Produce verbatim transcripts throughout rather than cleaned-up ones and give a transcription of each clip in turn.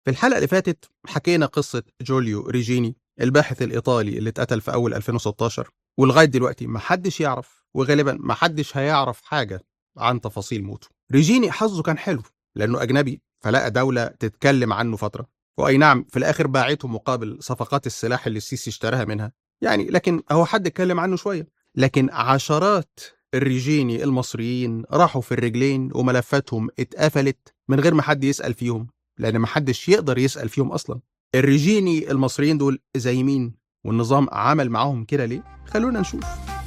في الحلقة اللي فاتت حكينا قصة جوليو ريجيني الباحث الإيطالي اللي اتقتل في أول ألفين وستاشر، ولغاية دلوقتي محدش يعرف، وغالبا محدش هيعرف حاجة عن تفاصيل موته. ريجيني حظه كان حلو لأنه أجنبي، فلقى دولة تتكلم عنه فترة، وأي نعم في الآخر باعته مقابل صفقات السلاح اللي السيسي اشتراها منها يعني، لكن هو حد اتكلم عنه شوية. لكن عشرات الريجيني المصريين راحوا في الرجلين وملفاتهم اتقفلت من غير ما حد يسأل فيهم، لأن محدش يقدر يسأل فيهم أصلا. الريجيني المصريين دول زي مين؟ والنظام عمل معاهم كده ليه؟ خلونا نشوف.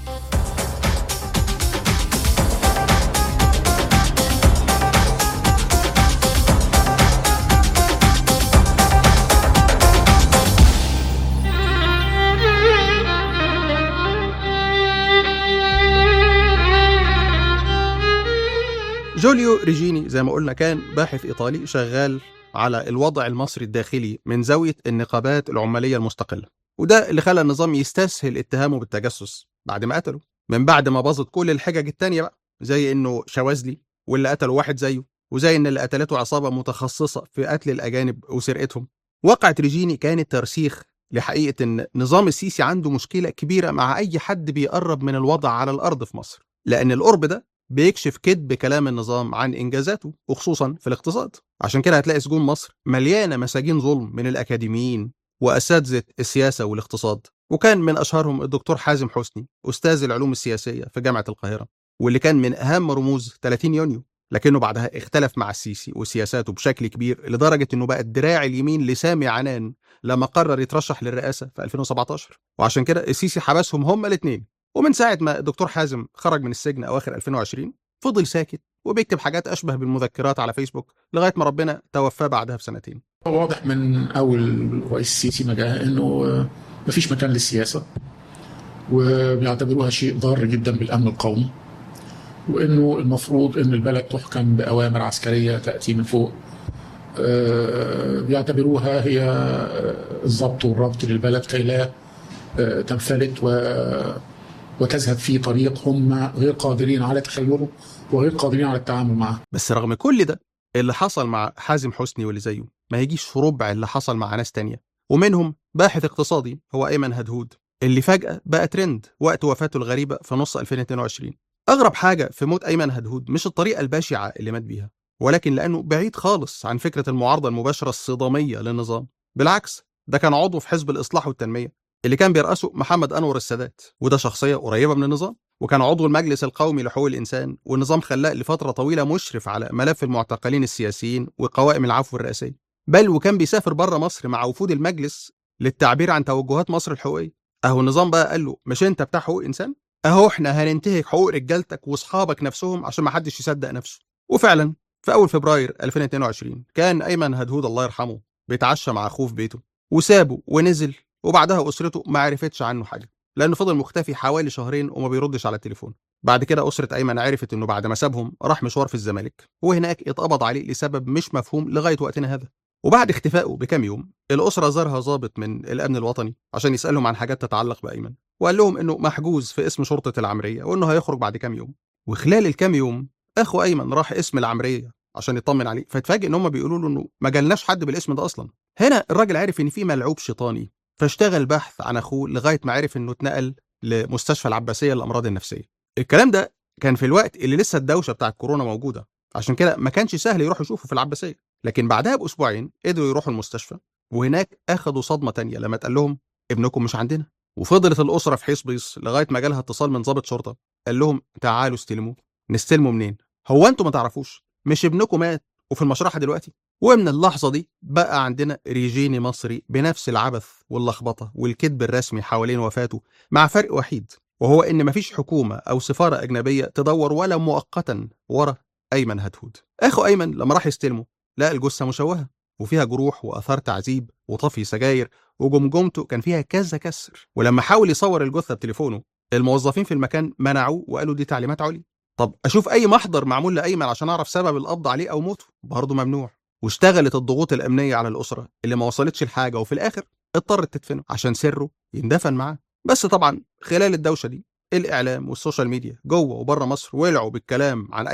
جوليو ريجيني زي ما قلنا كان باحث إيطالي شغال على الوضع المصري الداخلي من زاوية النقابات العمالية المستقلة، وده اللي خلى النظام يستسهل اتهامه بالتجسس بعد ما قتله، من بعد ما باظت كل الحجج التانية بقى، زي إنه شواذلي واللي قتله واحد زيه، وزي إن اللي قتلته عصابة متخصصة في قتل الأجانب وسرقتهم. وقعت ريجيني كانت ترسيخ لحقيقة إن نظام السيسي عنده مشكلة كبيرة مع أي حد بيقرب من الوضع على الأرض في مصر، لأن القرب ده بيكشف كذب كلام النظام عن إنجازاته وخصوصا في الاقتصاد. عشان كده هتلاقي سجون مصر مليانة مساجين ظلم من الأكاديميين وأساتذة السياسة والاقتصاد، وكان من أشهرهم الدكتور حازم حسني أستاذ العلوم السياسية في جامعة القاهرة، واللي كان من أهم رموز ثلاثين يونيو، لكنه بعدها اختلف مع السيسي وسياساته بشكل كبير لدرجة أنه بقى الدراع اليمين لسامي عنان لما قرر يترشح للرئاسة في ألفين وسبعتاشر، وعشان كده السيسي حبسهم هما الاثنين. ومن ساعة ما الدكتور حازم خرج من السجن أواخر ألفين وعشرين فضل ساكت وبيكتب حاجات أشبه بالمذكرات على فيسبوك لغاية ما ربنا توفاه بعدها بسنتين. واضح من أول رئيس السيسي ما جاء إنه مفيش مكان للسياسة، وبيعتبروها شيء ضار جدا بالأمن القومي، وإنه المفروض إن البلد تحكم بأوامر عسكرية تأتي من فوق. بيعتبروها هي الضبط والربط للبلد كي لا تنفلت و وتذهب في طريق هم غير قادرين على تخيله وغير قادرين على التعامل معه. بس رغم كل ده اللي حصل مع حازم حسني واللي زيه ما يجيش في ربع اللي حصل مع ناس تانية، ومنهم باحث اقتصادي هو أيمن هدهود اللي فجأة بقى ترند وقت وفاته الغريبة في نص ألفين واتنين وعشرين. أغرب حاجة في موت أيمن هدهود مش الطريقة البشعة اللي مات بيها، ولكن لأنه بعيد خالص عن فكرة المعارضة المباشرة الصدامية للنظام. بالعكس، ده كان عضو في حزب الإصلاح والتنمية اللي كان بيرأسه محمد أنور السادات، وده شخصية قريبة من النظام، وكان عضو المجلس القومي لحقوق الإنسان، والنظام خلاه لفترة طويلة مشرف على ملف المعتقلين السياسيين وقوائم العفو الرئاسية، بل وكان بيسافر بره مصر مع وفود المجلس للتعبير عن توجهات مصر الحقوقية. أهو النظام بقى قال له مش أنت بتاع حقوق إنسان؟ أهو إحنا هننتهك حقوق رجالتك وأصحابك نفسهم عشان ما حدش يصدق نفسه. وفعلا في أول فبراير ألفين واتنين وعشرين كان أيمن هدهود الله يرحمه بيتعشى مع أخوه في بيته، وسابه ونزل، وبعدها أسرته ما عرفتش عنه حاجة لأنه فضل مختفي حوالي شهرين وما بيردش على التليفون. بعد كده أسرة أيمن عرفت إنه بعد ما سابهم راح مشوار في الزمالك، وهناك اتقبض عليه لسبب مش مفهوم لغاية وقتنا هذا. وبعد اختفائه بكام يوم الأسرة زارها ضابط من الأمن الوطني عشان يسألهم عن حاجات تتعلق بأيمن، وقال لهم إنه محجوز في اسم شرطة العمرية وإنه هيخرج بعد كام يوم. وخلال الكام يوم أخو أيمن راح اسم العمرية عشان يطمن عليه، فاتفاجئ إن هم بيقولوا له إنه ما جالناش حد بالاسم ده أصلا. هنا الراجل عرف إن في ملعوب شيطاني، فاشتغل بحث عن أخوه لغاية ما عرف إنه اتنقل لمستشفى العباسية للأمراض النفسية. الكلام ده كان في الوقت اللي لسه الدوشة بتاع الكورونا موجودة، عشان كده ما كانش سهل يروح يشوفه في العباسية. لكن بعدها بأسبوعين قدروا يروحوا المستشفى، وهناك أخدوا صدمة تانية لما اتقال لهم ابنكم مش عندنا. وفضلت الأسرة في حيص بيص لغاية ما جالها اتصال من ضابط شرطة قال لهم تعالوا استلموه. نستلمه منين؟ هو أنتوا ما تعرفوش مش ابنكم مات وفي المشرحة دلوقتي؟ ومن اللحظة دي بقى عندنا ريجيني مصري بنفس العبث واللخبطة والكذب الرسمي حوالين وفاته، مع فرق وحيد، وهو إن مفيش حكومة أو سفارة أجنبية تدور ولا مؤقتا ورا أيمن هدهود. أخو أيمن لما راح يستلمه لقى الجثة مشوهة وفيها جروح وآثار تعذيب وطفي سجاير، وجمجمته كان فيها كذا كسر. ولما حاول يصور الجثة بتليفونه الموظفين في المكان منعوه وقالوا دي تعليمات عليا. طب أشوف أي محضر معمول لأيمن عشان أعرف سبب القبض عليه أو موته، برضه ممنوع. واشتغلت الضغوط الأمنية على الأسرة اللي ما وصلتش لحاجة، وفي الآخر اضطرت تدفنه عشان سره يندفن معاه. بس طبعا خلال الدوشة دي الإعلام والسوشيال ميديا جوه وبره مصر ولعوا بالكلام عن أيمن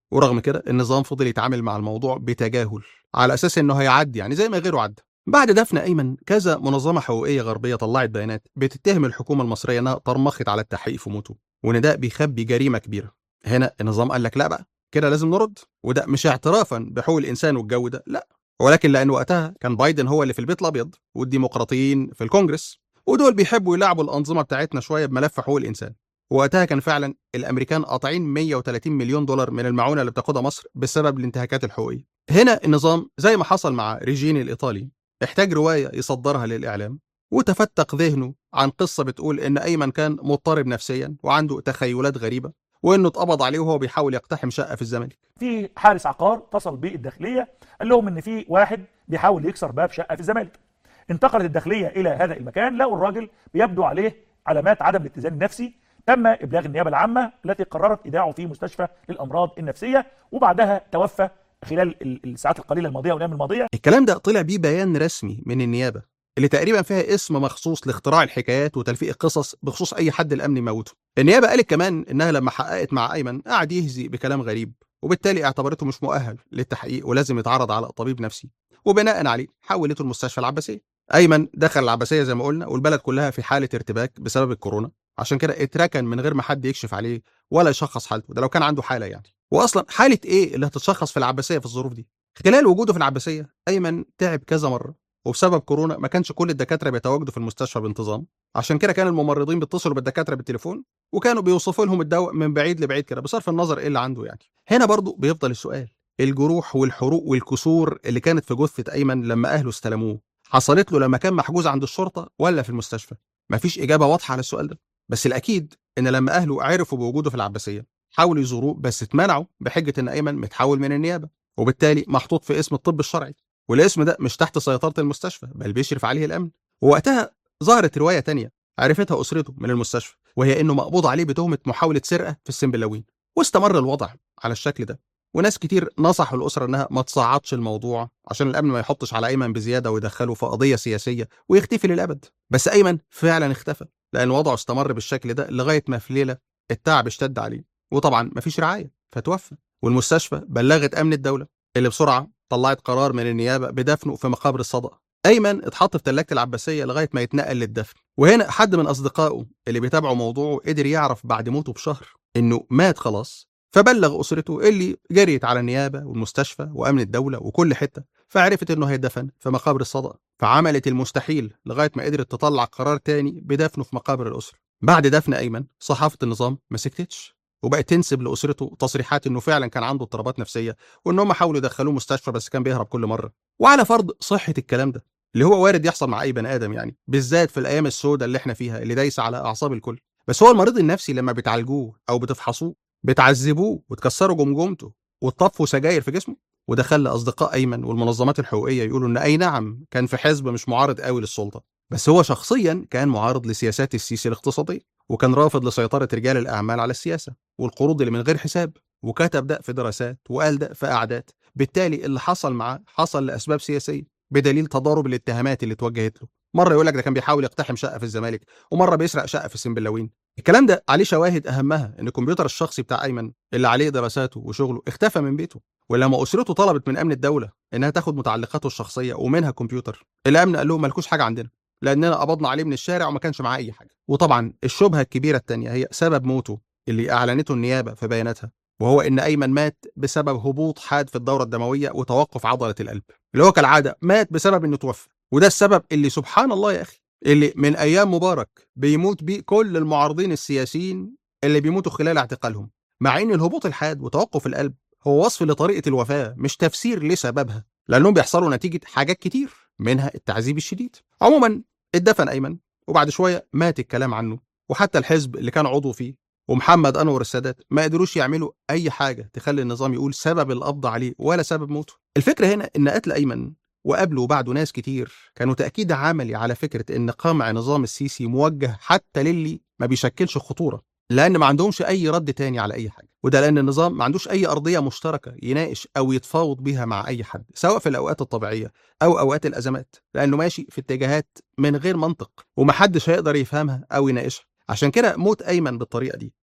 ورغم كده النظام فضل يتعامل مع الموضوع بتجاهل على اساس انه هيعدي، يعني زي ما غيره عدى. بعد دفن ايمن كذا منظمه حقوقيه غربيه طلعت بيانات بتتهم الحكومه المصريه انها طرمخت على التحقيق في موته، وان ده بيخبي جريمه كبيره. هنا النظام قال لك لا بقى كده لازم نرد، وده مش اعترافا بحقوق الانسان والجو ده، لا، ولكن لان وقتها كان بايدن هو اللي في البيت الابيض والديمقراطيين في الكونجرس، ودول بيحبوا يلعبوا الانظمه بتاعتنا شويه بملف حقوق الانسان. وقتها كان فعلا الامريكان قاطعين مية وتلاتين مليون دولار من المعونه اللي بتاخدها مصر بسبب الانتهاكات الحقوقيه. هنا النظام زي ما حصل مع ريجيني الايطالي احتاج روايه يصدرها للاعلام، وتفتق ذهنه عن قصه بتقول ان ايمن كان مضطرب نفسيا وعنده تخيلات غريبه، وانه اتقبض عليه وهو بيحاول يقتحم شقه في الزمالك. في حارس عقار اتصل بالداخليه قال لهم ان في واحد بيحاول يكسر باب شقه في الزمالك. انتقلت الداخليه الى هذا المكان، لقوا الراجل بيبدو عليه علامات عدم الاتزان النفسي. تم ابلاغ النيابه العامه التي قررت ايداعه في مستشفى للامراض النفسيه، وبعدها توفى خلال الساعات القليله الماضيه والايام الماضيه. الكلام ده طلع بيه بيان رسمي من النيابه اللي تقريبا فيها اسم مخصوص لاختراع الحكايات وتلفيق القصص بخصوص اي حد الامن يموته. النيابه قالت كمان انها لما حققت مع ايمن قعد يهزي بكلام غريب، وبالتالي اعتبرته مش مؤهل للتحقيق ولازم يتعرض على طبيب نفسي، وبناء عليه حولته المستشفى العباسيه. ايمن دخل العباسيه زي ما قلنا، والبلد كلها في حاله ارتباك بسبب الكورونا، عشان كده اتركن من غير ما حد يكشف عليه ولا يشخص حالته، ده لو كان عنده حاله يعني. واصلا حاله ايه اللي هتتشخص في العباسيه في الظروف دي؟ خلال وجوده في العباسيه ايمن تعب كذا مره، وبسبب كورونا ما كانش كل الدكاتره بيتواجدوا في المستشفى بانتظام، عشان كده كان الممرضين بيتصلوا بالدكاتره بالتليفون وكانوا بيوصفوا لهم الدواء من بعيد لبعيد كده بصرف النظر ايه اللي عنده يعني. هنا برضو بيفضل السؤال، الجروح والحروق والكسور اللي كانت في جثه ايمن لما اهله استلموه حصلت له لما كان محجوز عند الشرطه ولا في المستشفى؟ مفيش اجابه واضحه على السؤال ده، بس الاكيد ان لما اهله عرفوا بوجوده في العباسيه حاولوا يزوروه، بس اتمنعوا بحجه ان ايمن متحول من النيابه وبالتالي محطوط في اسم الطب الشرعي، والاسم ده مش تحت سيطرة المستشفى بل بيشرف عليه الأمن. ووقتها ظهرت رواية تانية عرفتها أسرته من المستشفى، وهي إنه مقبوض عليه بتهمة محاولة سرقة في السنبلاوين. واستمر الوضع على الشكل ده، وناس كتير نصحوا الأسرة إنها ما تصعدش الموضوع عشان الأمن ما يحطش على أيمن بزيادة ويدخله في قضية سياسية ويختفي للأبد. بس أيمن فعلا اختفى، لأن وضعه استمر بالشكل ده لغاية ما في ليلة التعب اشتد عليه، وطبعا مفيش رعاية فتوفى. والمستشفى بلغت أمن الدولة اللي بسرعة طلعت قرار من النيابه بدفنه في مقابر الصدقه. ايمن اتحط في ثلاجه العباسيه لغايه ما يتنقل للدفن. وهنا حد من اصدقائه اللي بيتابعوا موضوعه قدر يعرف بعد موته بشهر انه مات خلاص، فبلغ اسرته اللي جريت على النيابه والمستشفى وامن الدوله وكل حته، فعرفت انه هيدفن في مقابر الصدقه، فعملت المستحيل لغايه ما قدرت تطلع قرار تاني بدفنه في مقابر الاسره. بعد دفن ايمن صحافه النظام ما سكتتش، وبقت تنسب لاسرته تصريحات انه فعلا كان عنده اضطرابات نفسيه، وان هم حاولوا يدخلوه مستشفى بس كان بيهرب كل مره. وعلى فرض صحه الكلام ده اللي هو وارد يحصل مع اي بني ادم يعني، بالذات في الايام السوداء اللي احنا فيها اللي دايسه على اعصاب الكل، بس هو المريض النفسي لما بتعالجوه او بتفحصوه بتعذبوه وتكسروا جمجمته وتطفوا سجاير في جسمه. وده خلى اصدقاء ايمن والمنظمات الحقوقيه يقولوا ان اي نعم كان في حزب مش معارض قوي للسلطه، بس هو شخصيا كان معارض لسياسات السيسي الاقتصاديه، وكان رافض لسيطره رجال الاعمال على السياسه والقروض اللي من غير حساب، وكتب ده في دراسات وقال ده في قعدات. بالتالي اللي حصل معاه حصل لاسباب سياسيه، بدليل تضارب الاتهامات اللي اتوجهت له. مره يقول لك ده كان بيحاول يقتحم شقه في الزمالك، ومره بيسرق شقه في السنبلاوين. الكلام ده عليه شواهد اهمها ان الكمبيوتر الشخصي بتاع ايمن اللي عليه دراساته وشغله اختفى من بيته، ولما اسرته طلبت من امن الدوله انها تاخد متعلقاته الشخصيه ومنها كمبيوتر، الامن قال لهم مالكوش حاجه عندنا لاننا قبضنا عليه من الشارع وما كانش معاه اي حاجه. وطبعا الشبهه الكبيره الثانيه هي سبب موته اللي اعلنته النيابه في بياناتها، وهو ان ايمن مات بسبب هبوط حاد في الدوره الدمويه وتوقف عضله القلب، اللي هو كالعاده مات بسبب انه توفى. وده السبب اللي سبحان الله يا اخي اللي من ايام مبارك بيموت بيه كل المعارضين السياسيين اللي بيموتوا خلال اعتقالهم، مع ان الهبوط الحاد وتوقف القلب هو وصف لطريقه الوفاه مش تفسير لسببها، لانهم بيحصلوا نتيجه حاجات كتير منها التعذيب الشديد. عموما اتدفن ايمن، وبعد شويه مات الكلام عنه، وحتى الحزب اللي كان عضو فيه ومحمد انور السادات ما قدروش يعملوا اي حاجه تخلي النظام يقول سبب القبض عليه ولا سبب موته. الفكره هنا ان قتل ايمن وقبله وبعده ناس كتير كانوا تاكيد عملي على فكره ان قمع نظام السيسي موجه حتى للي ما بيشكلش خطوره، لان ما عندهمش اي رد تاني على اي حاجه، وده لان النظام ما عندوش اي ارضيه مشتركه يناقش او يتفاوض بيها مع اي حد سواء في الاوقات الطبيعيه او اوقات الازمات، لانه ماشي في اتجاهات من غير منطق ومحدش هيقدر يفهمها او يناقشها. عشان كده موت ايمن بالطريقه دي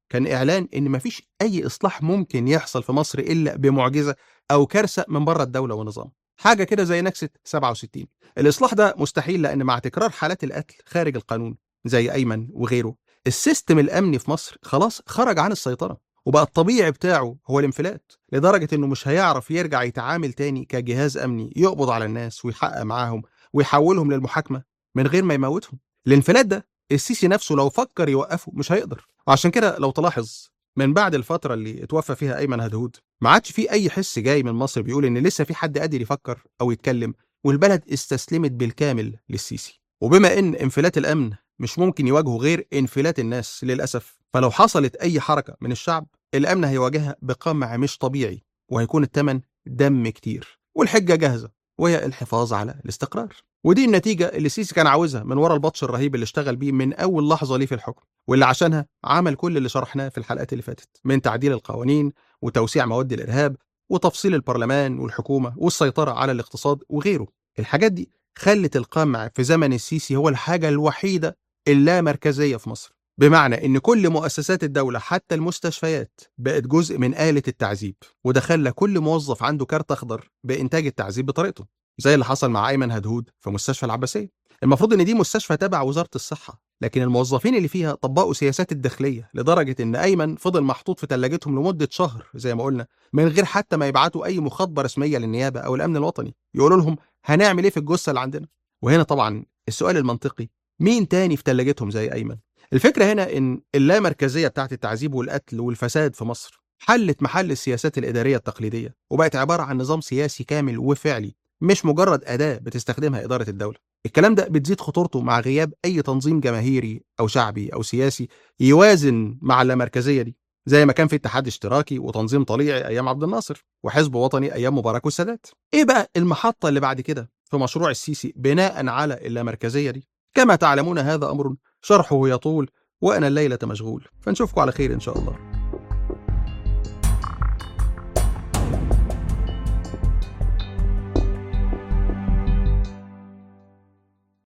كان إعلان إن مفيش أي إصلاح ممكن يحصل في مصر إلا بمعجزة أو كارثة من بره الدولة والنظام، حاجة كده زي نكسة سبعة وستين. الإصلاح ده مستحيل، لأن مع تكرار حالات القتل خارج القانون زي أيمن وغيره، السيستم الأمني في مصر خلاص خرج عن السيطرة، وبقى الطبيعي بتاعه هو الانفلات، لدرجة إنه مش هيعرف يرجع يتعامل تاني كجهاز أمني يقبض على الناس ويحقق معاهم ويحولهم للمحاكمة من غير ما يموتهم. الانفلات ده السيسي نفسه لو فكر يوقفه مش هيقدر. وعشان كده لو تلاحظ من بعد الفترة اللي اتوفى فيها أيمن هدهود ما عادش في أي حس جاي من مصر بيقول إن لسه في حد قادر يفكر أو يتكلم، والبلد استسلمت بالكامل للسيسي. وبما إن انفلات الأمن مش ممكن يواجهه غير انفلات الناس للأسف، فلو حصلت أي حركة من الشعب الأمن هيواجهها بقمع مش طبيعي، وهيكون الثمن دم كتير، والحجة جاهزة وهي الحفاظ على الاستقرار. ودي النتيجة اللي السيسي كان عاوزها من ورا البطش الرهيب اللي اشتغل بيه من أول لحظة ليه في الحكم، واللي عشانها عمل كل اللي شرحناه في الحلقات اللي فاتت، من تعديل القوانين وتوسيع مواد الإرهاب وتفصيل البرلمان والحكومة والسيطرة على الاقتصاد وغيره. الحاجات دي خلت القمع في زمن السيسي هو الحاجة الوحيدة اللامركزية في مصر، بمعنى إن كل مؤسسات الدولة حتى المستشفيات بقت جزء من آلة التعذيب، وده خلى كل موظف عنده كارت أخضر بإنتاج التعذيب بطريقته، زي اللي حصل مع أيمن هدهود في مستشفى العباسية. المفروض إن دي مستشفى تبع وزارة الصحة، لكن الموظفين اللي فيها طبقوا سياسات الداخلية لدرجة إن أيمن فضل محطوط في ثلاجتهم لمدة شهر زي ما قلنا، من غير حتى ما يبعتوا أي مخاطبة رسمية للنيابة أو الأمن الوطني يقولوا لهم هنعمل إيه في الجثة اللي عندنا. وهنا طبعا السؤال المنطقي، مين تاني في ثلاجتهم زي أيمن؟ الفكرة هنا إن اللامركزية بتاعت التعذيب والقتل والفساد في مصر حلت محل السياسات الإدارية التقليدية، وبقت عبارة عن نظام سياسي كامل وفعلي، مش مجرد أداة بتستخدمها إدارة الدولة. الكلام ده بتزيد خطورته مع غياب أي تنظيم جماهيري أو شعبي أو سياسي يوازن مع اللامركزية دي، زي ما كان في اتحاد اشتراكي وتنظيم طليعي أيام عبد الناصر وحزب وطني أيام مبارك والسادات. إيه بقى المحطة اللي بعد كده في مشروع السيسي بناء على اللامركزية دي؟ كما تعلمون هذا أمر شرحه يطول وأنا الليلة مشغول، فنشوفكم على خير إن شاء الله.